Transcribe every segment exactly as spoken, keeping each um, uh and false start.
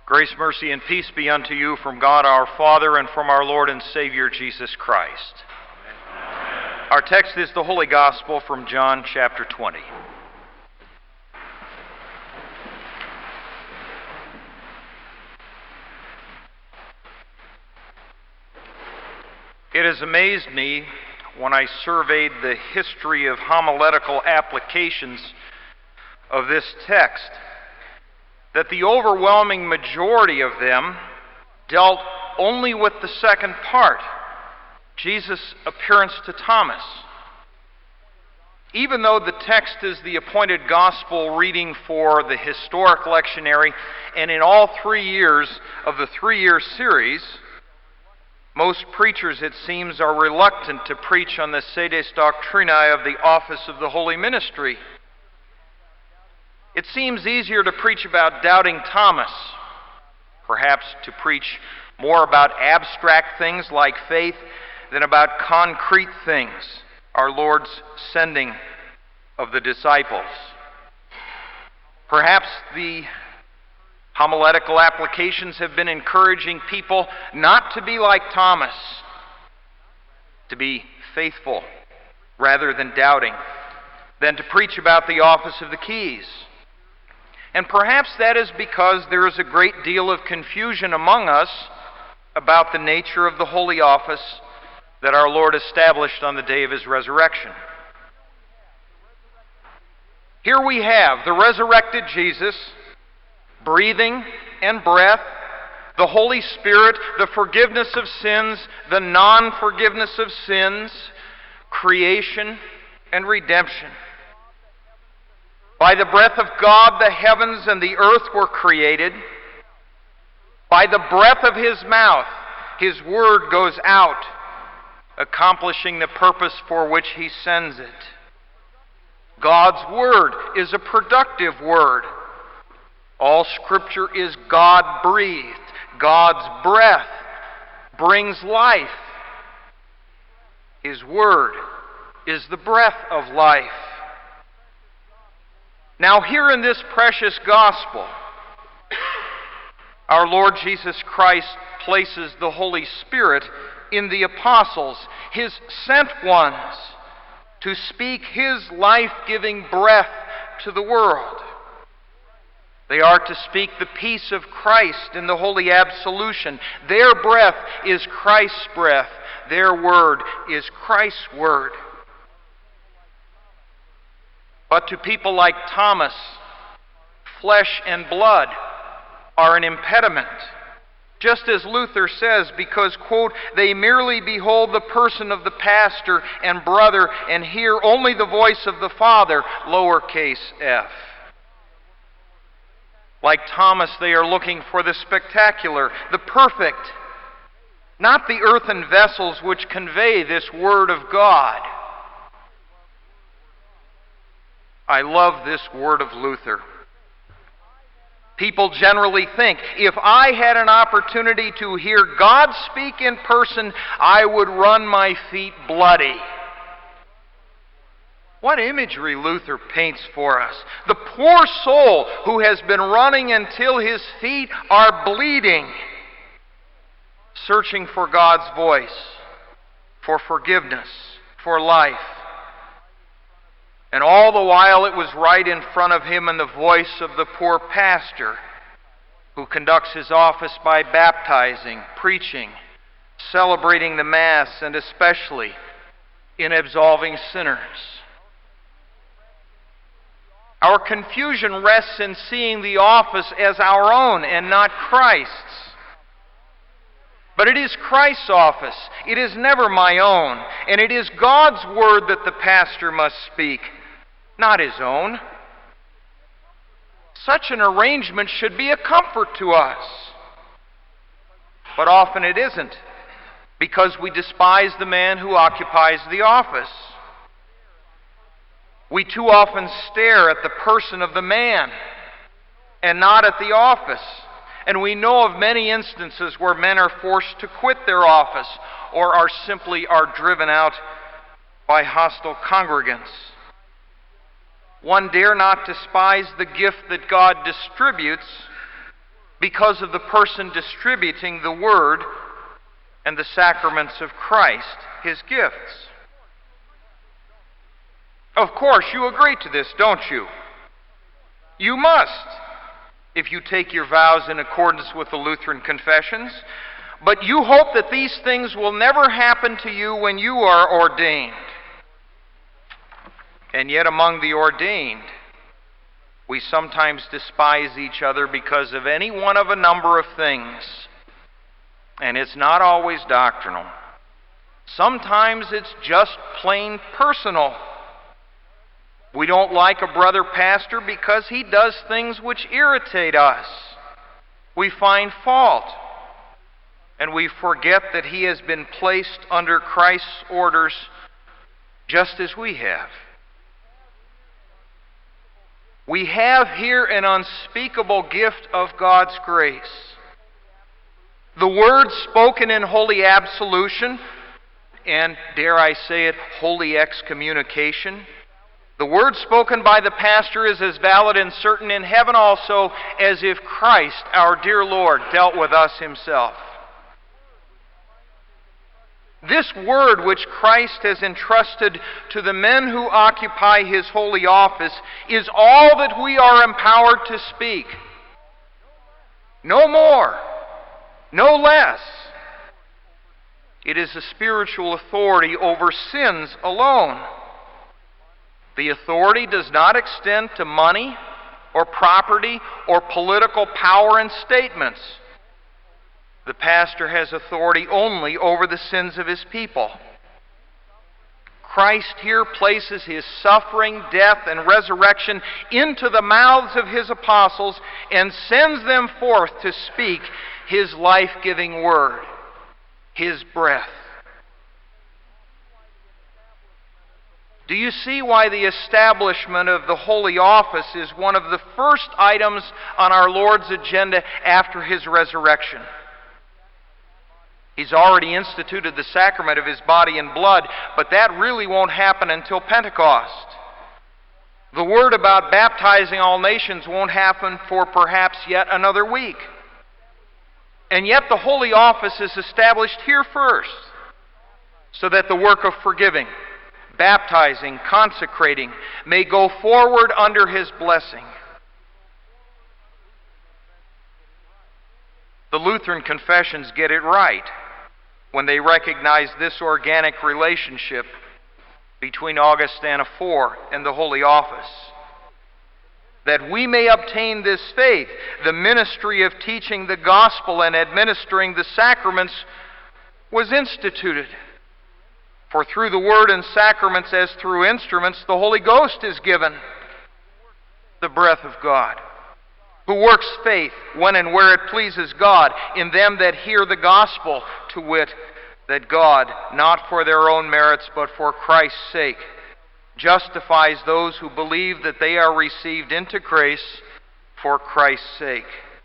Grace, mercy, and peace be unto you from God our Father and from our Lord and Savior Jesus Christ. Amen. Our text is the Holy Gospel from John chapter twenty. It has amazed me when I surveyed the history of homiletical applications of this text that the overwhelming majority of them dealt only with the second part, Jesus' appearance to Thomas. Even though the text is the appointed gospel reading for the historic lectionary, and in all three years of the three-year series, most preachers, it seems, are reluctant to preach on the sedes doctrinae of the office of the holy ministry. It seems easier to preach about doubting Thomas, perhaps to preach more about abstract things like faith than about concrete things, our Lord's sending of the disciples. Perhaps the homiletical applications have been encouraging people not to be like Thomas, to be faithful rather than doubting, than to preach about the office of the keys. And perhaps that is because there is a great deal of confusion among us about the nature of the holy office that our Lord established on the day of His resurrection. Here we have the resurrected Jesus, breathing and breath, the Holy Spirit, the forgiveness of sins, the non-forgiveness of sins, creation and redemption. By the breath of God, the heavens and the earth were created. By the breath of His mouth, His word goes out, accomplishing the purpose for which He sends it. God's word is a productive word. All Scripture is God-breathed. God's breath brings life. His word is the breath of life. Now, here in this precious gospel, our Lord Jesus Christ places the Holy Spirit in the apostles, His sent ones, to speak His life-giving breath to the world. They are to speak the peace of Christ in the holy absolution. Their breath is Christ's breath. Their word is Christ's word. But to people like Thomas, flesh and blood are an impediment. Just as Luther says, because, quote, they merely behold the person of the pastor and brother and hear only the voice of the Father, lowercase f. Like Thomas, they are looking for the spectacular, the perfect, not the earthen vessels which convey this Word of God. I love this word of Luther. People generally think, if I had an opportunity to hear God speak in person, I would run my feet bloody. What imagery Luther paints for us. The poor soul who has been running until his feet are bleeding, searching for God's voice, for forgiveness, for life. And all the while it was right in front of him in the voice of the poor pastor who conducts his office by baptizing, preaching, celebrating the Mass, and especially in absolving sinners. Our confusion rests in seeing the office as our own and not Christ's. But it is Christ's office. It is never my own. And it is God's word that the pastor must speak, not his own. Such an arrangement should be a comfort to us. But often it isn't, because we despise the man who occupies the office. We too often stare at the person of the man and not at the office. And we know of many instances where men are forced to quit their office or are simply are driven out by hostile congregants. One dare not despise the gift that God distributes because of the person distributing the Word and the sacraments of Christ, His gifts. Of course, you agree to this, don't you? You must, if you take your vows in accordance with the Lutheran confessions. But you hope that these things will never happen to you when you are ordained. And yet among the ordained, we sometimes despise each other because of any one of a number of things. And it's not always doctrinal. Sometimes it's just plain personal. We don't like a brother pastor because he does things which irritate us. We find fault. And we forget that he has been placed under Christ's orders just as we have. We have here an unspeakable gift of God's grace. The words spoken in holy absolution, and dare I say it, holy excommunication. The word spoken by the pastor is as valid and certain in heaven also as if Christ, our dear Lord, dealt with us Himself. This word which Christ has entrusted to the men who occupy His holy office is all that we are empowered to speak. No more, no less. It is a spiritual authority over sins alone. The authority does not extend to money or property or political power and statements. The pastor has authority only over the sins of his people. Christ here places His suffering, death, and resurrection into the mouths of His apostles and sends them forth to speak His life-giving word, His breath. Do you see why the establishment of the holy office is one of the first items on our Lord's agenda after His resurrection? He's already instituted the sacrament of His body and blood, but that really won't happen until Pentecost. The word about baptizing all nations won't happen for perhaps yet another week. And yet the holy office is established here first, so that the work of forgiving, baptizing, consecrating may go forward under His blessing. The Lutheran confessions get it right when they recognize this organic relationship between Augustana four and the holy office. That we may obtain this faith, the ministry of teaching the gospel and administering the sacraments was instituted. For through the word and sacraments as through instruments, the Holy Ghost is given, the breath of God, who works faith when and where it pleases God in them that hear the gospel, to wit, that God, not for their own merits but for Christ's sake, justifies those who believe that they are received into grace for Christ's sake.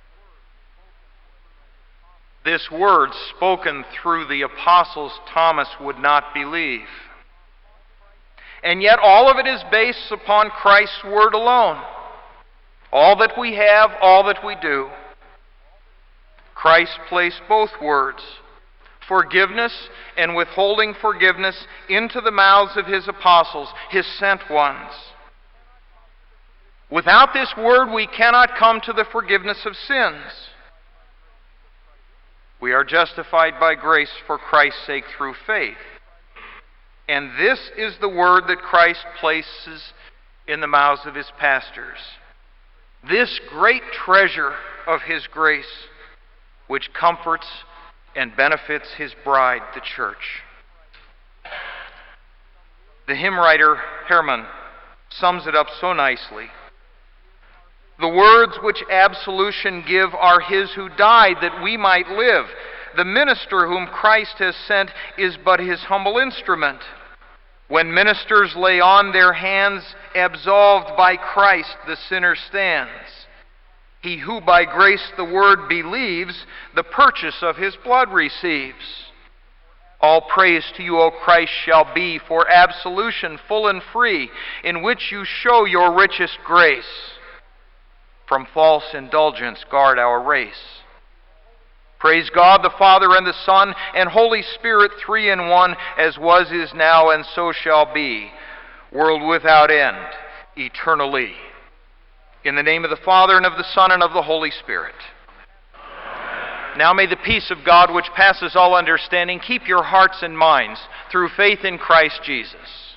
This word spoken through the apostles Thomas would not believe. And yet all of it is based upon Christ's word alone. All that we have, all that we do. Christ placed both words, forgiveness and withholding forgiveness, into the mouths of His apostles, His sent ones. Without this word, we cannot come to the forgiveness of sins. We are justified by grace for Christ's sake through faith. And this is the word that Christ places in the mouths of His pastors. This great treasure of His grace, which comforts and benefits His bride, the church. The hymn writer Hermann sums it up so nicely. The words which absolution give are His who died that we might live. The minister whom Christ has sent is but His humble instrument. When ministers lay on their hands, absolved by Christ the sinner stands. He who by grace the word believes, the purchase of His blood receives. All praise to you, O Christ, shall be for absolution full and free, in which you show your richest grace. From false indulgence guard our race. Praise God, the Father, and the Son, and Holy Spirit, three in one, as was, is now, and so shall be, world without end, eternally. In the name of the Father, and of the Son, and of the Holy Spirit. Amen. Now may the peace of God, which passes all understanding, keep your hearts and minds through faith in Christ Jesus.